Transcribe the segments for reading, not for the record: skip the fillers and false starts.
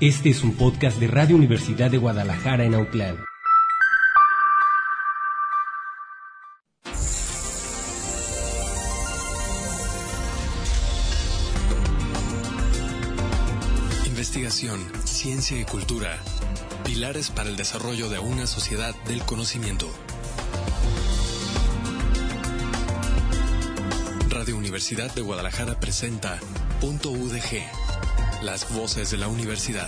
Este es un podcast de Radio Universidad de Guadalajara en Autlán. Investigación, ciencia y cultura. Pilares para el desarrollo de una sociedad del conocimiento. Radio Universidad de Guadalajara presenta Punto UDG. Las voces de la universidad.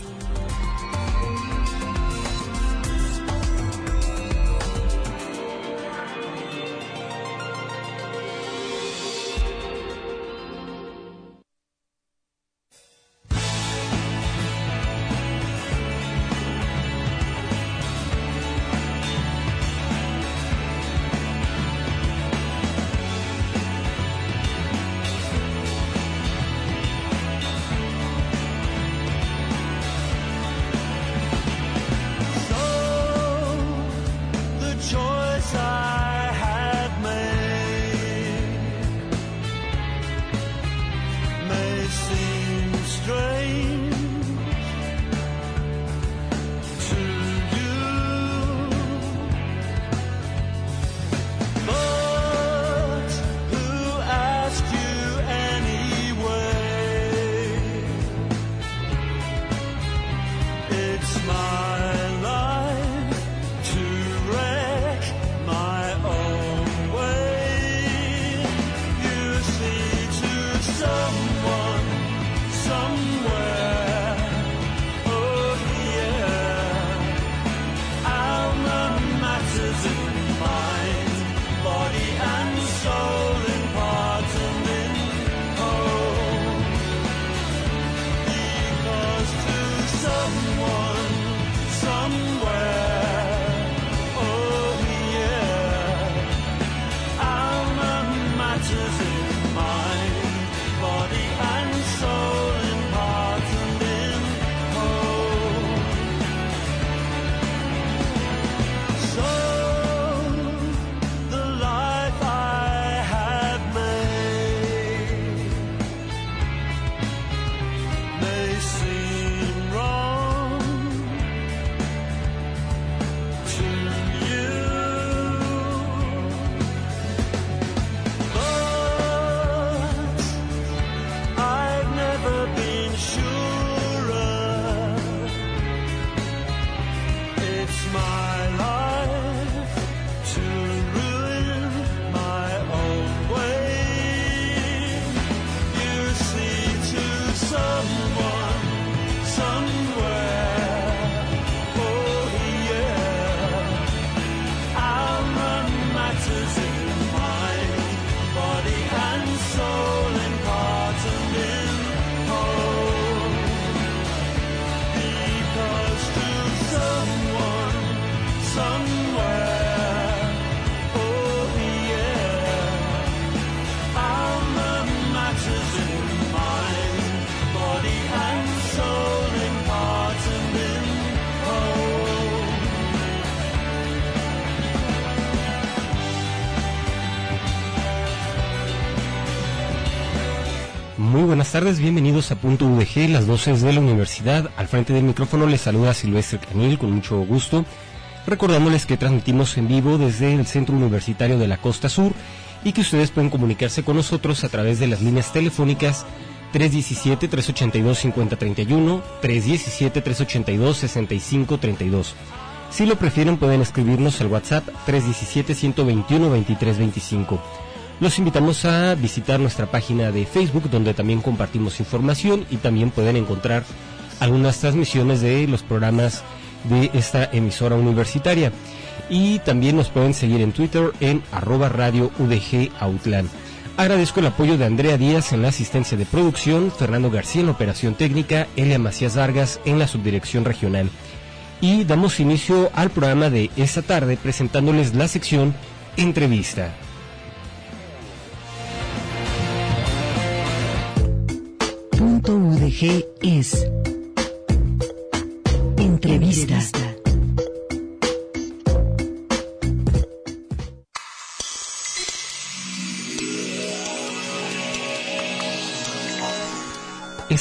Muy buenas tardes, bienvenidos a Punto UDG, las voces de la universidad. Al frente del micrófono les saluda Silvestre Canil, con mucho gusto, recordándoles que transmitimos en vivo desde el Centro Universitario de la Costa Sur y que ustedes pueden comunicarse con nosotros a través de las líneas telefónicas 317-382-5031, 317-382-6532. Si lo prefieren pueden escribirnos al WhatsApp 317-121-2325. Los invitamos a visitar nuestra página de Facebook, donde también compartimos información y también pueden encontrar algunas transmisiones de los programas de esta emisora universitaria. Y también nos pueden seguir en Twitter en @Radio UDG Autlán. Agradezco el apoyo de Andrea Díaz en la asistencia de producción, Fernando García en la operación técnica, Elia Macías Vargas en la subdirección regional. Y damos inicio al programa de esta tarde presentándoles la sección Entrevista. Punto UDG es Entrevista.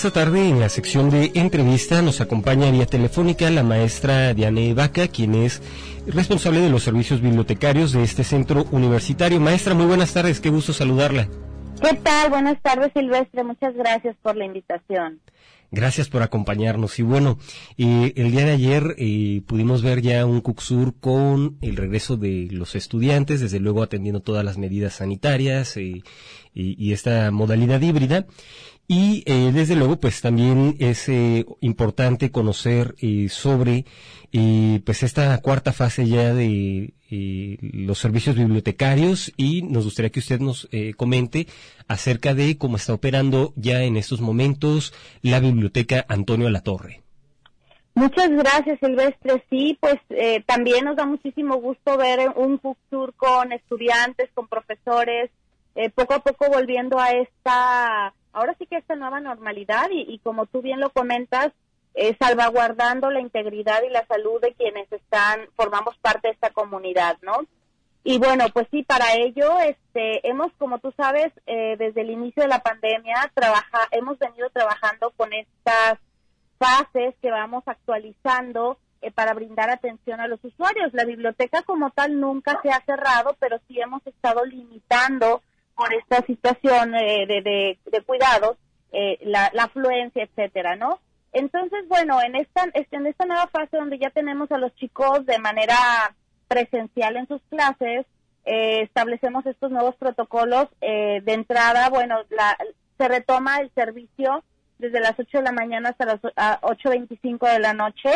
esta tarde en la sección de entrevista nos acompaña vía telefónica la maestra Diane Vaca, quien es responsable de los servicios bibliotecarios de este centro universitario. Maestra, muy buenas tardes, qué gusto saludarla. ¿Qué tal? Buenas tardes, Silvestre, muchas gracias por la invitación. Gracias por acompañarnos. Y bueno, el día de ayer pudimos ver ya un CUCSUR con el regreso de los estudiantes, desde luego atendiendo todas las medidas sanitarias y esta modalidad híbrida. Y desde luego pues también es importante conocer sobre pues esta cuarta fase ya de los servicios bibliotecarios, y nos gustaría que usted nos comente acerca de cómo está operando ya en estos momentos la Biblioteca Antonio Alatorre. Muchas gracias, Silvestre. Sí, pues también nos da muchísimo gusto ver un CUCSUR con estudiantes, con profesores, poco a poco volviendo a ahora sí que esta nueva normalidad y como tú bien lo comentas, salvaguardando la integridad y la salud de quienes formamos parte de esta comunidad, ¿no? Y bueno, pues sí, para ello hemos, como tú sabes, desde el inicio de la pandemia hemos venido trabajando con estas fases que vamos actualizando para brindar atención a los usuarios. La biblioteca como tal nunca se ha cerrado, pero sí hemos estado limitando por esta situación de cuidados, la afluencia, etcétera, ¿no? Entonces, bueno, en esta nueva fase donde ya tenemos a los chicos de manera presencial en sus clases, establecemos estos nuevos protocolos. De entrada, bueno, se retoma el servicio desde las 8 de la mañana hasta las 8:25 de la noche,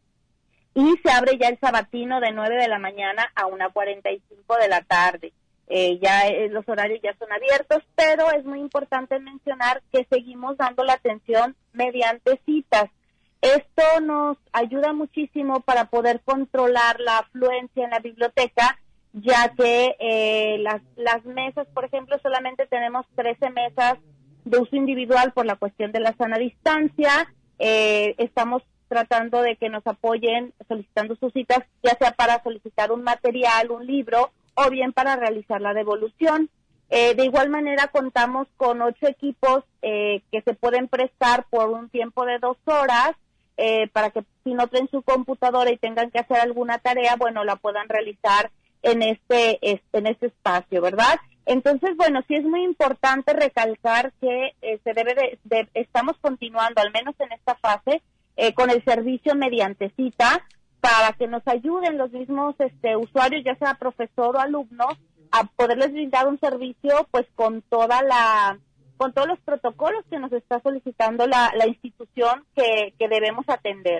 y se abre ya el sabatino de 9 de la mañana a 1:45 de la tarde. Los horarios ya son abiertos, pero es muy importante mencionar que seguimos dando la atención mediante citas. Esto nos ayuda muchísimo para poder controlar la afluencia en la biblioteca, ya que las mesas, por ejemplo, solamente tenemos 13 mesas de uso individual por la cuestión de la sana distancia. Estamos tratando de que nos apoyen solicitando sus citas, ya sea para solicitar un material, un libro, o bien para realizar la devolución. De igual manera contamos con 8 equipos que se pueden prestar por un tiempo de 2 horas, para que si no traen su computadora y tengan que hacer alguna tarea, bueno, la puedan realizar en este espacio, ¿verdad? Entonces, bueno, sí es muy importante recalcar que estamos continuando, al menos en esta fase, con el servicio mediante cita, para que nos ayuden los mismos usuarios, ya sea profesor o alumno, a poderles brindar un servicio pues con todos los protocolos que nos está solicitando la institución que debemos atender.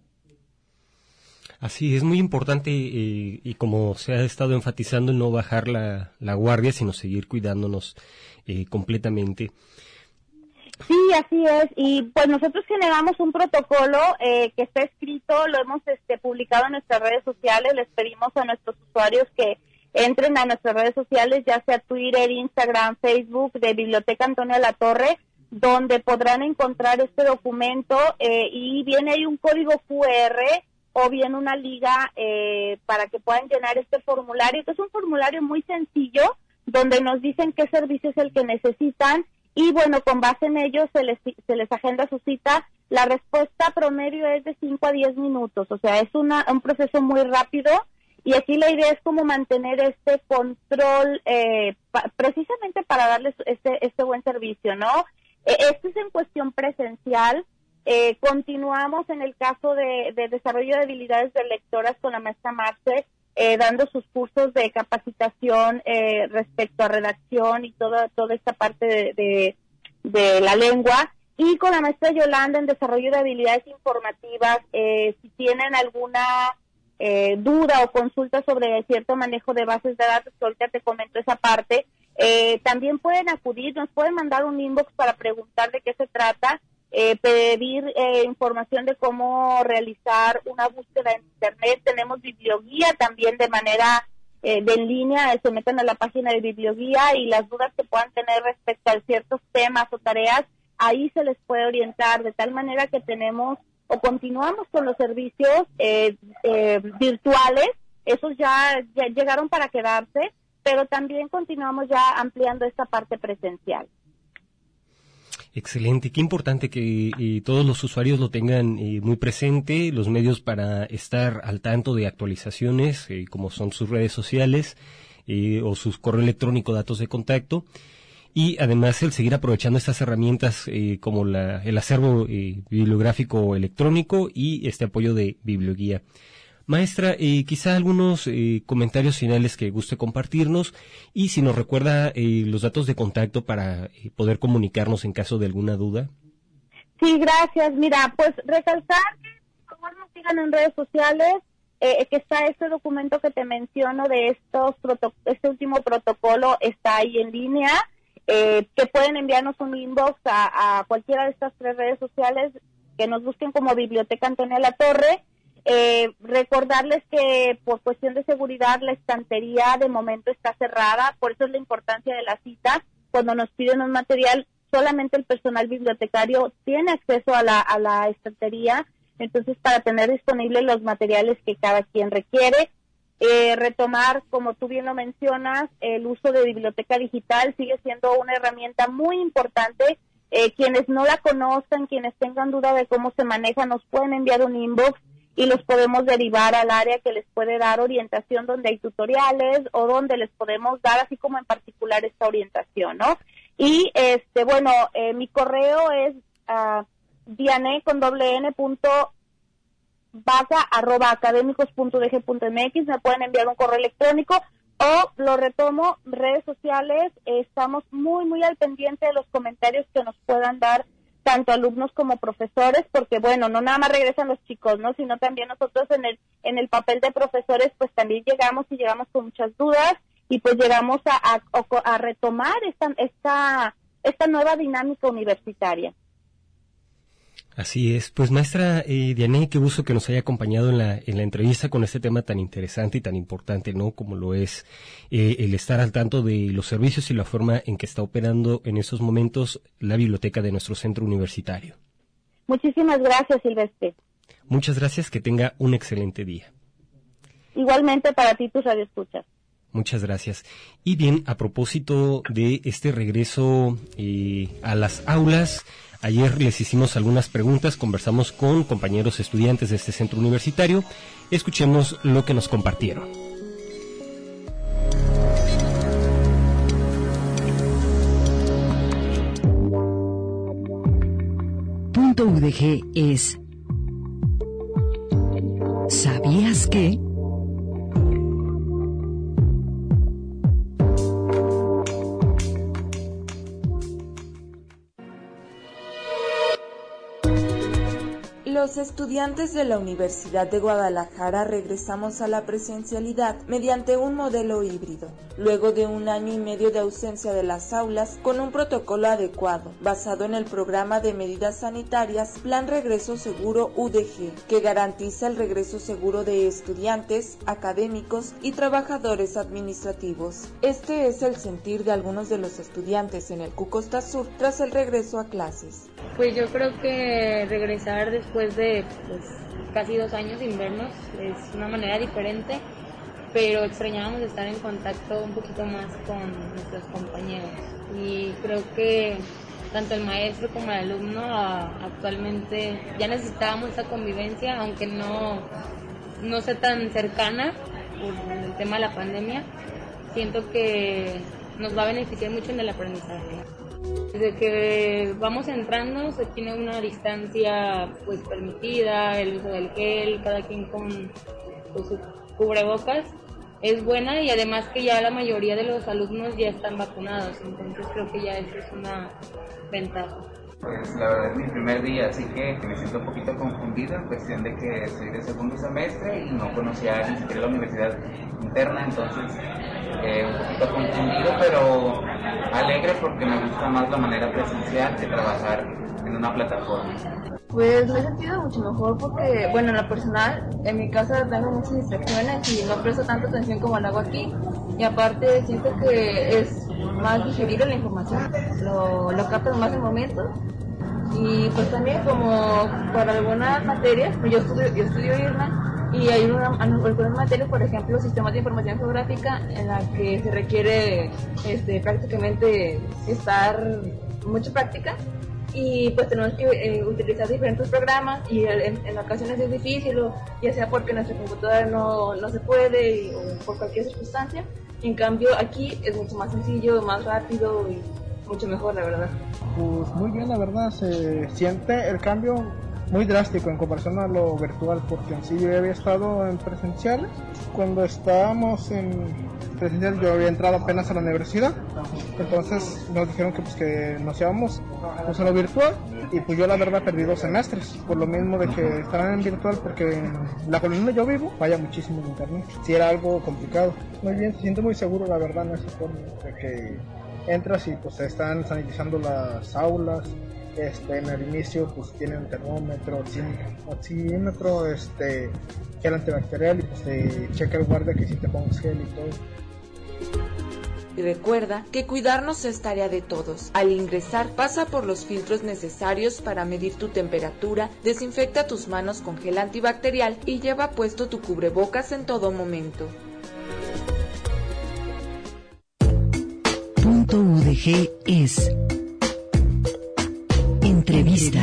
Así es, muy importante y como se ha estado enfatizando, no bajar la guardia, sino seguir cuidándonos completamente. Sí, así es, y pues nosotros generamos un protocolo que está escrito, lo hemos publicado en nuestras redes sociales. Les pedimos a nuestros usuarios que entren a nuestras redes sociales, ya sea Twitter, Instagram, Facebook, de Biblioteca Antonio Alatorre, donde podrán encontrar este documento, y viene ahí un código QR o bien una liga para que puedan llenar este formulario, que es un formulario muy sencillo, donde nos dicen qué servicio es el que necesitan. Y bueno, con base en ello se les agenda su cita. La respuesta promedio es de 5 a 10 minutos, o sea, es un proceso muy rápido, y aquí la idea es como mantener este control precisamente para darles este buen servicio, ¿no? Esto es en cuestión presencial. Continuamos en el caso de desarrollo de habilidades de lectoras con la maestra Marce, dando sus cursos de capacitación respecto a redacción y toda esta parte de la lengua, y con la maestra Yolanda en desarrollo de habilidades informativas. Si tienen alguna duda o consulta sobre cierto manejo de bases de datos, que ahorita te comento esa parte, también pueden acudir, nos pueden mandar un inbox para preguntar de qué se trata, pedir información de cómo realizar una búsqueda en internet. Tenemos biblioguía también de manera de en línea, se meten a la página de biblioguía y las dudas que puedan tener respecto a ciertos temas o tareas, ahí se les puede orientar, de tal manera que tenemos o continuamos con los servicios virtuales. Esos ya llegaron para quedarse, pero también continuamos ya ampliando esta parte presencial. Excelente, qué importante que todos los usuarios lo tengan muy presente, los medios para estar al tanto de actualizaciones, como son sus redes sociales o sus correo electrónico, datos de contacto, y además el seguir aprovechando estas herramientas como el acervo bibliográfico electrónico y este apoyo de biblioguía. Maestra, quizá algunos comentarios finales que guste compartirnos y si nos recuerda los datos de contacto para poder comunicarnos en caso de alguna duda. Sí, gracias. Mira, pues recalcar que por favor nos sigan en redes sociales, que está este documento que te menciono de este último protocolo, está ahí en línea, que pueden enviarnos un inbox a cualquiera de estas 3 redes sociales, que nos busquen como Biblioteca Antonia Latorre. Recordarles que por cuestión de seguridad la estantería de momento está cerrada, por eso es la importancia de la cita. Cuando nos piden un material, solamente el personal bibliotecario tiene acceso a la estantería, entonces para tener disponibles los materiales que cada quien requiere. Retomar, como tú bien lo mencionas, el uso de biblioteca digital sigue siendo una herramienta muy importante. Quienes no la conozcan, quienes tengan duda de cómo se maneja, nos pueden enviar un inbox y los podemos derivar al área que les puede dar orientación, donde hay tutoriales o donde les podemos dar así como en particular esta orientación, ¿no? Y mi correo es diane@academicos.udg.mx. Me pueden enviar un correo electrónico o lo retomo, redes sociales. Estamos muy muy al pendiente de los comentarios que nos puedan dar tanto alumnos como profesores, porque bueno, no nada más regresan los chicos, ¿no? Sino también nosotros en el papel de profesores, pues también llegamos con muchas dudas y pues llegamos a retomar esta nueva dinámica universitaria. Así es, pues maestra Diane, qué gusto que nos haya acompañado en la entrevista con este tema tan interesante y tan importante, ¿no? Como lo es el estar al tanto de los servicios y la forma en que está operando en estos momentos la biblioteca de nuestro centro universitario. Muchísimas gracias, Silvestre. Muchas gracias, que tenga un excelente día. Igualmente para ti, tus radioescuchas. Muchas gracias. Y bien, a propósito de este regreso a las aulas, ayer les hicimos algunas preguntas, conversamos con compañeros estudiantes de este centro universitario. Escuchemos lo que nos compartieron. Punto UDG es ¿sabías que? Los estudiantes de la Universidad de Guadalajara regresamos a la presencialidad mediante un modelo híbrido, luego de 1 año y medio de ausencia de las aulas con un protocolo adecuado, basado en el programa de medidas sanitarias Plan Regreso Seguro UDG, que garantiza el regreso seguro de estudiantes, académicos y trabajadores administrativos. Este es el sentir de algunos de los estudiantes en el CU Costa Sur tras el regreso a clases. Pues yo creo que regresar después de casi 2 años sin vernos es una manera diferente, pero extrañábamos estar en contacto un poquito más con nuestros compañeros y creo que tanto el maestro como el alumno actualmente ya necesitábamos esa convivencia, aunque no sea tan cercana por el tema de la pandemia. Siento que nos va a beneficiar mucho en el aprendizaje. Desde que vamos entrando se tiene una distancia pues permitida, el uso del gel, cada quien con su cubrebocas es buena, y además que ya la mayoría de los alumnos ya están vacunados, entonces creo que ya eso es una ventaja. Pues la verdad es mi primer día, así que me siento un poquito confundido en cuestión de que soy de segundo semestre y no conocía ni siquiera la universidad interna, entonces un poquito confundido, pero alegre porque me gusta más la manera presencial que trabajar en una plataforma. Pues me he sentido mucho mejor porque, bueno, en lo personal, en mi casa tengo muchas distracciones y no presto tanta atención como lo hago aquí, y aparte siento que es más digerible la información, lo captas más en momentos, y pues también como para algunas materias, pues yo estudio IRNA, y hay algunas materias, por ejemplo, sistemas de información geográfica, en la que se requiere prácticamente estar mucha práctica, y pues tenemos que utilizar diferentes programas y en ocasiones es difícil, ya sea porque nuestra computadora no se puede o por cualquier circunstancia. En cambio aquí es mucho más sencillo, más rápido y mucho mejor, la verdad. Pues muy bien, la verdad, se siente el cambio muy drástico en comparación a lo virtual, porque en sí yo había estado en presenciales. Cuando estábamos en presencial yo había entrado apenas a la universidad, entonces nos dijeron que pues que nos íbamos pues a lo virtual, y pues yo la verdad perdí 2 semestres por lo mismo de que estaban en virtual, porque en la colonia donde yo vivo falla muchísimo el internet, sí era algo complicado. Muy bien, se siente muy seguro la verdad en esa forma de que entras y pues se están sanitizando las aulas. En el inicio pues tienen termómetro, oxímetro, gel antibacterial, y pues se checa el guardia que si te pongas gel y todo. Y recuerda que cuidarnos es tarea de todos. Al ingresar, pasa por los filtros necesarios para medir tu temperatura, desinfecta tus manos con gel antibacterial y lleva puesto tu cubrebocas en todo momento. Punto UDG es Entrevista.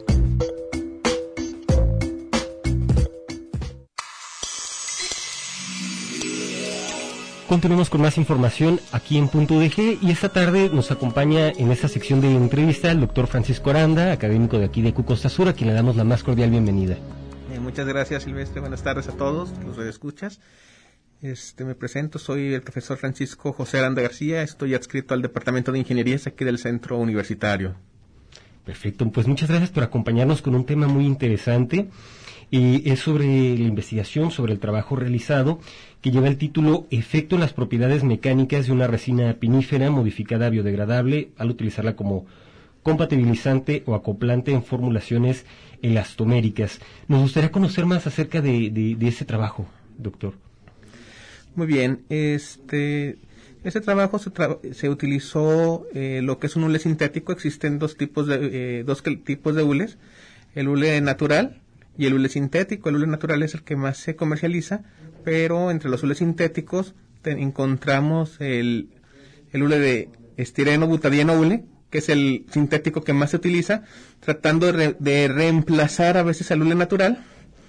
Continuamos con más información aquí en Punto UDG, y esta tarde nos acompaña en esta sección de entrevista el doctor Francisco Aranda, académico de aquí de Costa Sur, a quien le damos la más cordial bienvenida. Muchas gracias, Silvestre. Buenas tardes a todos los radioescuchas. Me presento, soy el profesor Francisco José Aranda García, estoy adscrito al Departamento de Ingenierías aquí del Centro Universitario. Perfecto, pues muchas gracias por acompañarnos con un tema muy interesante, y es sobre la investigación, sobre el trabajo realizado, que lleva el título Efecto en las propiedades mecánicas de una resina pinífera modificada biodegradable al utilizarla como compatibilizante o acoplante en formulaciones elastoméricas. Nos gustaría conocer más acerca de ese trabajo, doctor. Muy bien, este trabajo se utilizó lo que es un hule sintético. Existen dos tipos de hules, el hule natural y el hule sintético. El hule natural es el que más se comercializa, pero entre los hules sintéticos encontramos el hule de estireno butadieno hule, que es el sintético que más se utiliza, tratando de reemplazar a veces al hule natural.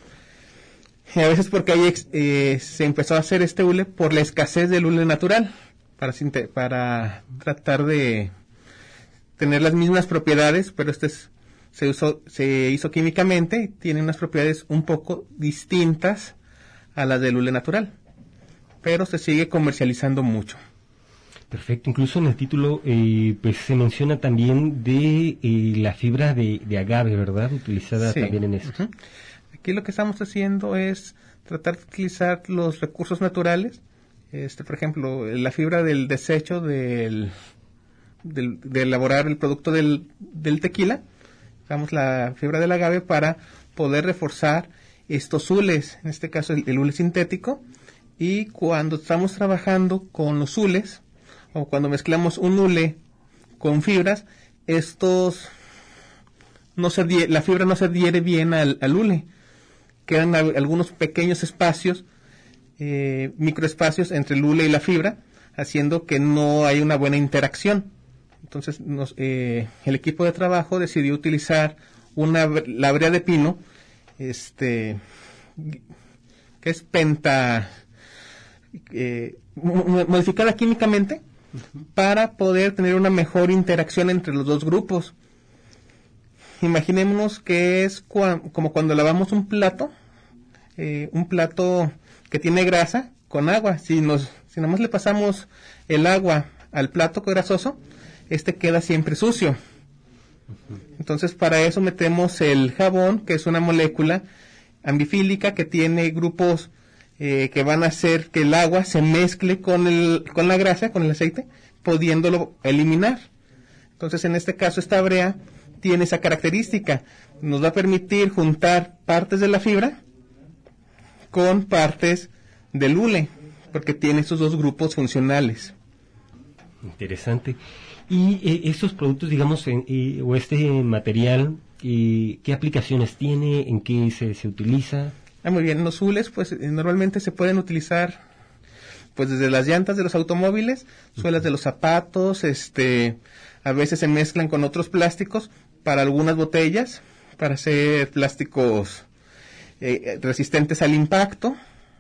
Y a veces porque ahí se empezó a hacer este hule por la escasez del hule natural, para tratar de tener las mismas propiedades, pero se hizo químicamente y tiene unas propiedades un poco distintas a las del hule natural, pero se sigue comercializando mucho. Perfecto, incluso en el título pues se menciona también de la fibra de agave, ¿verdad? Utilizada sí, también en eso. Uh-huh. Aquí lo que estamos haciendo es tratar de utilizar los recursos naturales. Por ejemplo, la fibra del desecho de elaborar el producto del tequila, usamos la fibra del agave para poder reforzar estos hules, en este caso el hule sintético. Y cuando estamos trabajando con los hules, o cuando mezclamos un hule con fibras, la fibra no se adhiere bien al hule. Quedan algunos pequeños espacios, microespacios entre el hule y la fibra, haciendo que no haya una buena interacción. Entonces el equipo de trabajo decidió utilizar la brea de pino, que es modificada químicamente, para poder tener una mejor interacción entre los dos grupos. Imaginémonos que es como cuando lavamos un plato que tiene grasa con agua. Si nada más le pasamos el agua al plato grasoso, queda siempre sucio. Entonces, para eso metemos el jabón, que es una molécula ambifílica que tiene grupos que van a hacer que el agua se mezcle con la grasa, con el aceite, pudiéndolo eliminar. Entonces, en este caso, esta brea tiene esa característica, nos va a permitir juntar partes de la fibra con partes del hule, porque tiene esos dos grupos funcionales. Interesante. Y estos productos, digamos, o este material, ¿qué aplicaciones tiene? ¿En qué se utiliza? Muy bien, los hules pues normalmente se pueden utilizar pues desde las llantas de los automóviles, suelas de los zapatos, a veces se mezclan con otros plásticos, para algunas botellas, para hacer plásticos resistentes al impacto,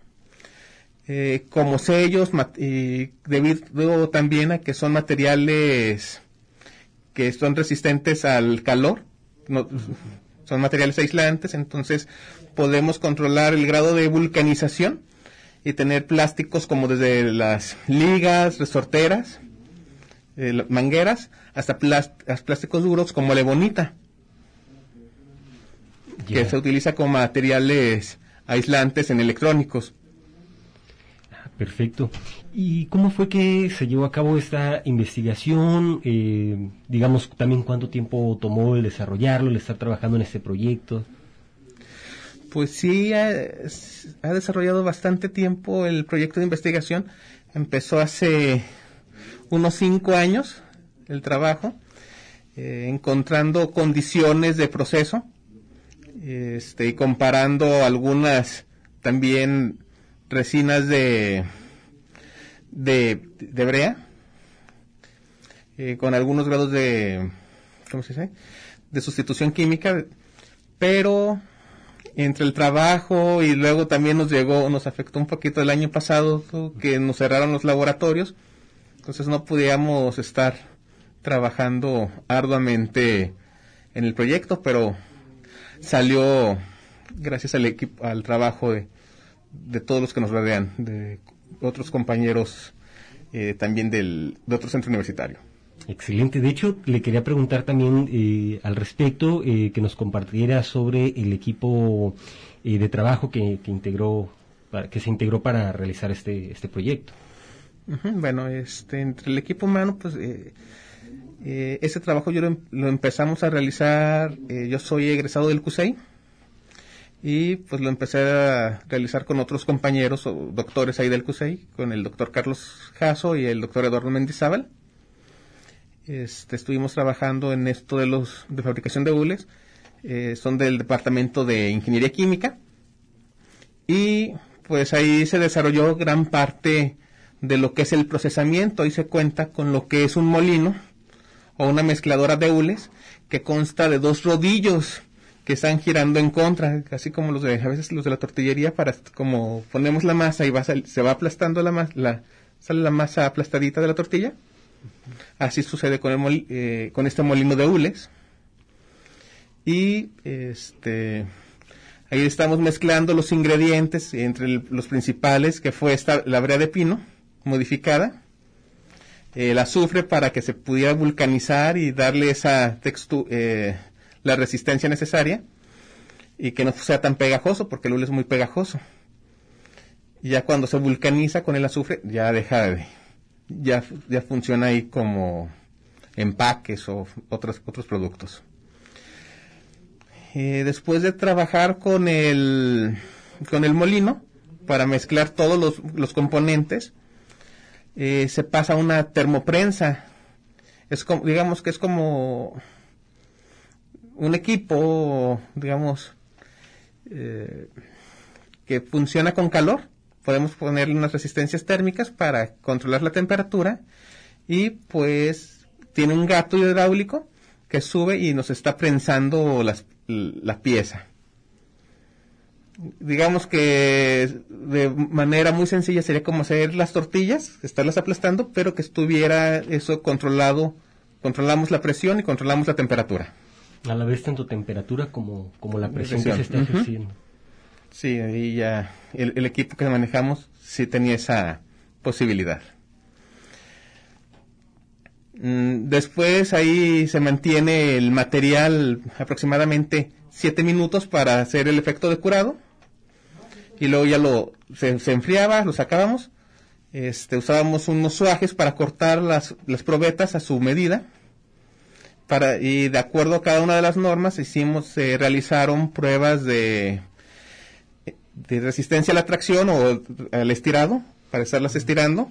como sellos, debido también a que son materiales que son resistentes al calor, son materiales aislantes, entonces podemos controlar el grado de vulcanización y tener plásticos como desde las ligas, resorteras, mangueras, hasta plásticos duros como la ebonita, que se utiliza como materiales aislantes en electrónicos. Perfecto. ¿Y cómo fue que se llevó a cabo esta investigación? Digamos, también cuánto tiempo tomó el desarrollarlo, el estar trabajando en este proyecto. Pues sí, ha desarrollado bastante tiempo el proyecto de investigación. Empezó hace unos 5 años el trabajo, encontrando condiciones de proceso, y comparando algunas también resinas de brea, con algunos grados de, ¿cómo se dice?, de sustitución química, pero entre el trabajo y luego también nos afectó un poquito el año pasado que nos cerraron los laboratorios, entonces no podíamos estar trabajando arduamente en el proyecto, pero salió gracias al equipo, al trabajo de todos los que nos rodean, de otros compañeros también de otro centro universitario. Excelente. De hecho, le quería preguntar también al respecto, que nos compartiera sobre el equipo de trabajo que se integró para realizar este proyecto. Bueno, entre el equipo humano, pues ese trabajo yo lo empezamos a realizar. Yo soy egresado del CUSEI y pues lo empecé a realizar con otros compañeros o doctores ahí del CUSEI, con el doctor Carlos Jasso y el doctor Eduardo Mendizábal. Estuvimos trabajando en esto de fabricación de hules. Son del departamento de ingeniería química y pues ahí se desarrolló gran parte de lo que es el procesamiento. Ahí se cuenta con lo que es un molino o una mezcladora de hules que consta de 2 rodillos que están girando en contra, así como a veces los de la tortillería, para como ponemos la masa y se va aplastando sale la masa aplastadita de la tortilla. Así sucede con este molino de hules. Y ahí estamos mezclando los ingredientes, entre los principales, que fue la brea de pino modificada, el azufre para que se pudiera vulcanizar y darle esa textura, la resistencia necesaria, y que no sea tan pegajoso, porque el hule es muy pegajoso. Y ya cuando se vulcaniza con el azufre, ya ya funciona ahí como empaques o otros productos. Después de trabajar con el molino para mezclar todos los componentes, se pasa a una termoprensa. Digamos que es como un equipo, digamos, que funciona con calor. Podemos ponerle unas resistencias térmicas para controlar la temperatura y pues tiene un gato hidráulico que sube y nos está prensando la pieza. Digamos que de manera muy sencilla sería como hacer las tortillas, estarlas aplastando, pero que estuviera eso controlado. Controlamos la presión y controlamos la temperatura. A la vez tanto temperatura como la presión que se está ejerciendo. Sí, ahí ya el equipo que manejamos sí tenía esa posibilidad. Después ahí se mantiene el material aproximadamente 7 minutos para hacer el efecto de curado. Y luego ya se enfriaba, lo sacábamos. Usábamos unos suajes para cortar las probetas a su medida. Y de acuerdo a cada una de las normas se realizaron pruebas de resistencia a la tracción o al estirado, para estarlas estirando,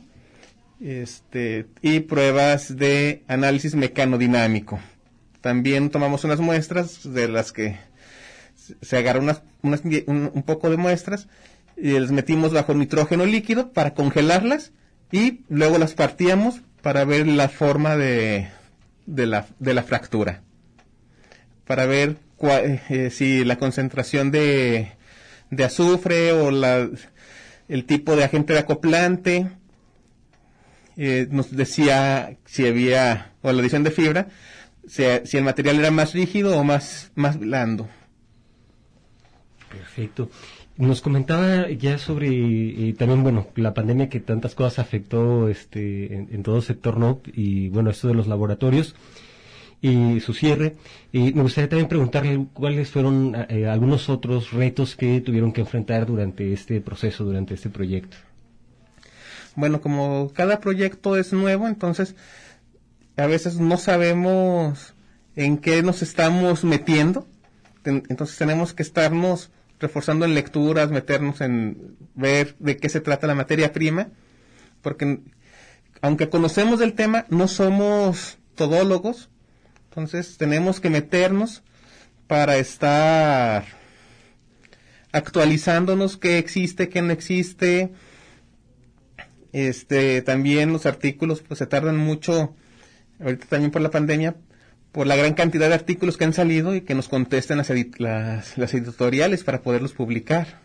y pruebas de análisis mecanodinámico. También tomamos unas muestras de las que se agarró un poco de muestras y las metimos bajo nitrógeno líquido para congelarlas y luego las partíamos para ver la forma de la fractura. para ver si la concentración de azufre o el tipo de agente de acoplante, nos decía si había, o la adición de fibra, si el material era más rígido o más blando. Perfecto. Nos comentaba ya sobre también, bueno, la pandemia que tantas cosas afectó en todo el sector, ¿no? Y bueno, esto de los laboratorios y su cierre. Y me gustaría también preguntarle cuáles fueron algunos otros retos que tuvieron que enfrentar durante este proceso, durante este proyecto. Bueno, como cada proyecto es nuevo, entonces a veces no sabemos en qué nos estamos metiendo. Entonces tenemos que estarnos reforzando en lecturas, meternos en ver de qué se trata la materia prima, porque aunque conocemos del tema, no somos todólogos, entonces tenemos que meternos para estar actualizándonos qué existe, qué no existe. También los artículos pues se tardan mucho, ahorita también por la pandemia, por la gran cantidad de artículos que han salido y que nos contesten las editoriales para poderlos publicar.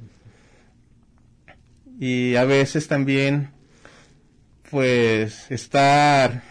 Y a veces también, pues, estar,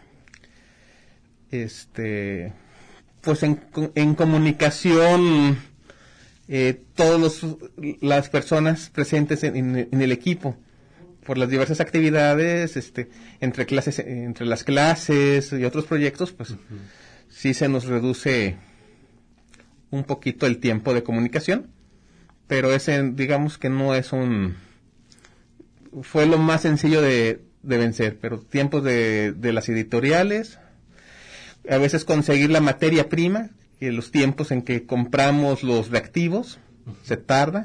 pues, en comunicación, todas las personas presentes en el equipo, por las diversas actividades, entre las clases y otros proyectos, pues sí se nos reduce un poquito el tiempo de comunicación, pero digamos que no es fue lo más sencillo de vencer, pero tiempos de las editoriales, a veces conseguir la materia prima, que los tiempos en que compramos los reactivos, se tarda,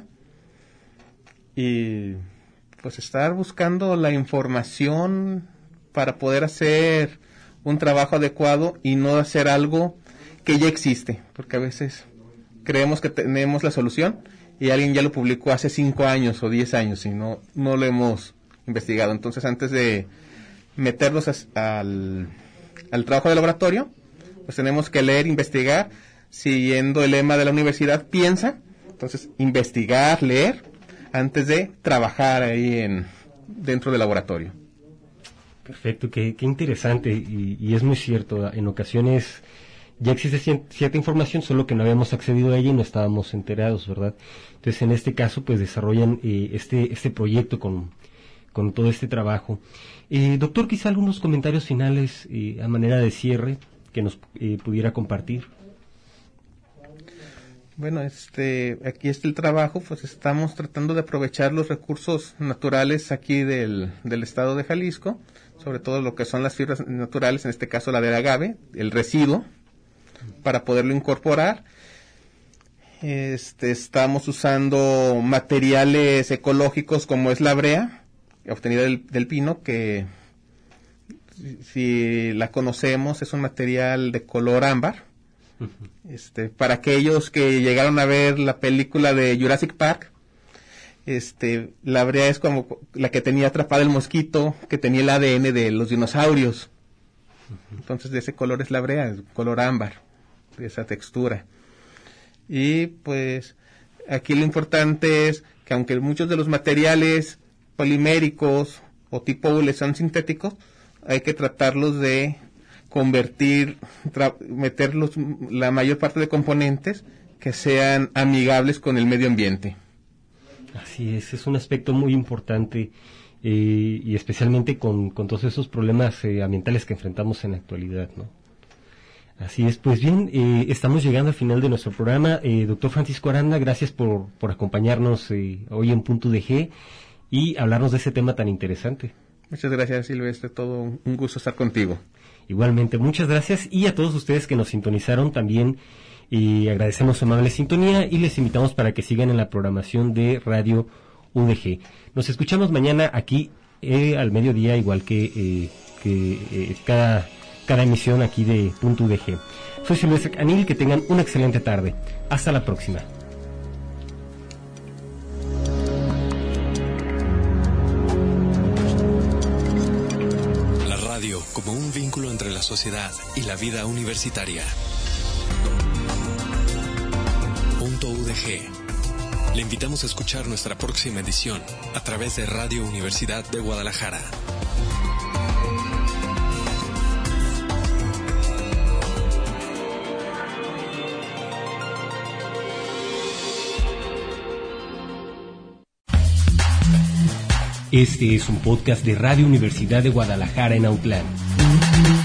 y pues estar buscando la información para poder hacer un trabajo adecuado y no hacer algo que ya existe, porque a veces creemos que tenemos la solución y alguien ya lo publicó hace 5 años o 10 años y no lo hemos investigado. Entonces, antes de meterlos al trabajo de laboratorio, pues tenemos que leer, investigar, siguiendo el lema de la universidad, piensa. Entonces, investigar, leer, antes de trabajar ahí dentro del laboratorio. Perfecto, qué interesante y es muy cierto. En ocasiones ya existe cierta información, solo que no habíamos accedido a ella y no estábamos enterados, ¿verdad? Entonces, en este caso, pues desarrollan este proyecto con todo este trabajo. Doctor, quizá algunos comentarios finales a manera de cierre que nos pudiera compartir. Bueno, aquí está el trabajo, pues estamos tratando de aprovechar los recursos naturales aquí del estado de Jalisco, sobre todo lo que son las fibras naturales, en este caso la del agave, el residuo, para poderlo incorporar. Estamos usando materiales ecológicos como es la brea, obtenida del pino, que si la conocemos es un material de color ámbar. Para aquellos que llegaron a ver la película de Jurassic Park, la brea es como la que tenía atrapada el mosquito, que tenía el ADN de los dinosaurios. Entonces, de ese color es la brea, es color ámbar, de esa textura. Y pues aquí lo importante es que aunque muchos de los materiales poliméricos o tipo hule son sintéticos, hay que tratarlos de convertir, meterlos la mayor parte de componentes que sean amigables con el medio ambiente. Así es un aspecto muy importante y especialmente con todos esos problemas ambientales que enfrentamos en la actualidad, ¿no? Así es, pues bien, estamos llegando al final de nuestro programa. Doctor Francisco Aranda, gracias por acompañarnos hoy en Punto de G y hablarnos de ese tema tan interesante. Muchas gracias, Silvestre, todo un gusto estar contigo. Igualmente, muchas gracias y a todos ustedes que nos sintonizaron también y agradecemos su amable sintonía y les invitamos para que sigan en la programación de Radio UDG. Nos escuchamos mañana aquí al mediodía, igual que cada emisión aquí de Punto UDG. Soy Silvestre Canil, que tengan una excelente tarde. Hasta la próxima. Como un vínculo entre la sociedad y la vida universitaria. RG. Le invitamos a escuchar nuestra próxima edición a través de Radio Universidad de Guadalajara. Este es un podcast de Radio Universidad de Guadalajara en Autlán.